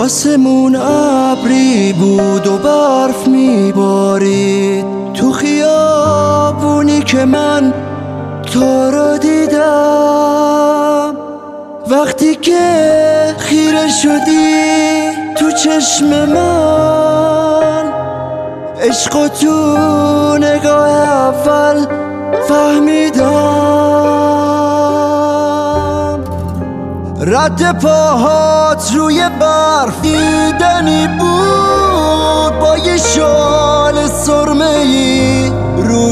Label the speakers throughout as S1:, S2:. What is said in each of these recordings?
S1: آسمون ابری بود و برف میبارید، تو خیابونی که من تو رو دیدم. وقتی که خیره شدی تو چشم من، عشق تو نگاه اول فهمیدم. رد پاهات روی برف دیدنی بود، با یه شال سرمه‌ای رو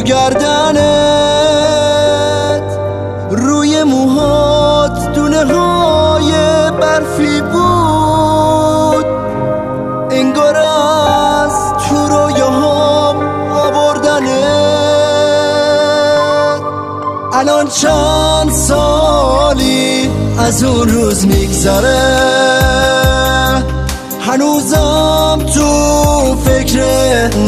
S1: گردنت، روی موهات دونه های برفی بود، انگار از تو رویاهام آوردنت. الان چند سالی از اون روز میگذره، هنوزم تو فکر اون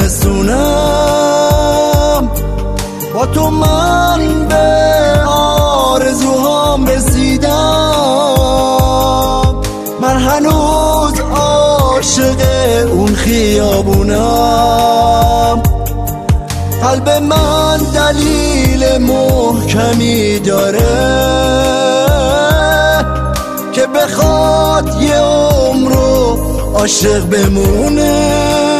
S1: زمستونم. با تو من به آرزوهام رسیدم، من هنوز عاشق اون خیابونم. قلب من دلیل محکمی داره که بخواد یه عمرو عاشق بمونه.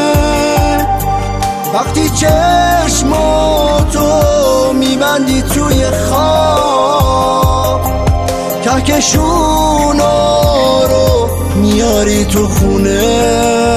S1: وقتی چشماتو میبندی توی خواب، کهکشونا رو میاری تو خونه.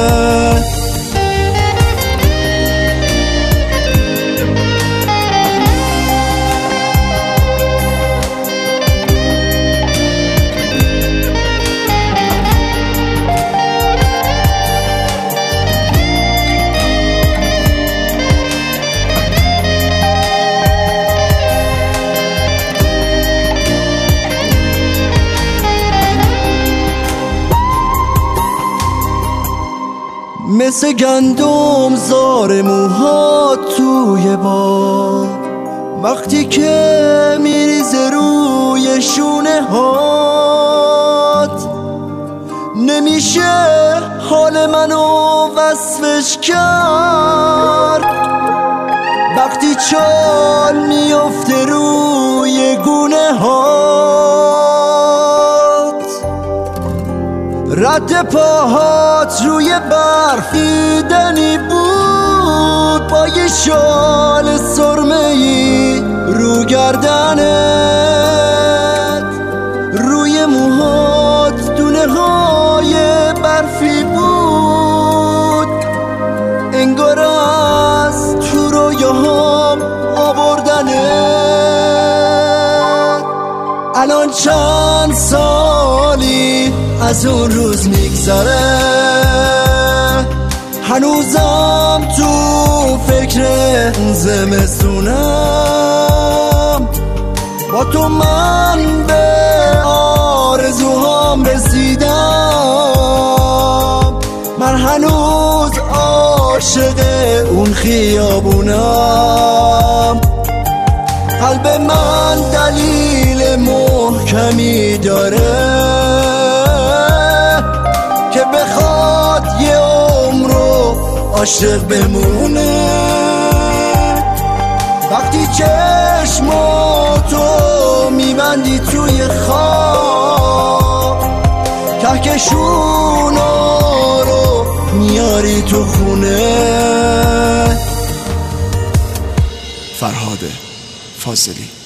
S1: مثل گندم زار موهات توی باد، وقتی که میریزه روی شونه هات، نمیشه حال منو وصفش کرد. وقتی چال میفته روی گونه هات، رد پاهات روی برف دیدنی بود، با یه شال سرمه‌ای رو گردنت، روی موهات دونه های برفی بود، انگار از تو رویاهام آوردنت. الان چند سالی از اون روز میگذره، هنوزم تو فکر زمستونم. با تو من به آرزوهام رسیدم، من هنوز عاشق اون خیابونم. قلب من دلیل محکمی داره که بخواد یه عمرو عاشق بمونه. وقتی چشماتو میبندی توی خواب، کهکشونا رو میاری تو خونه.
S2: فرهاد فاضلی.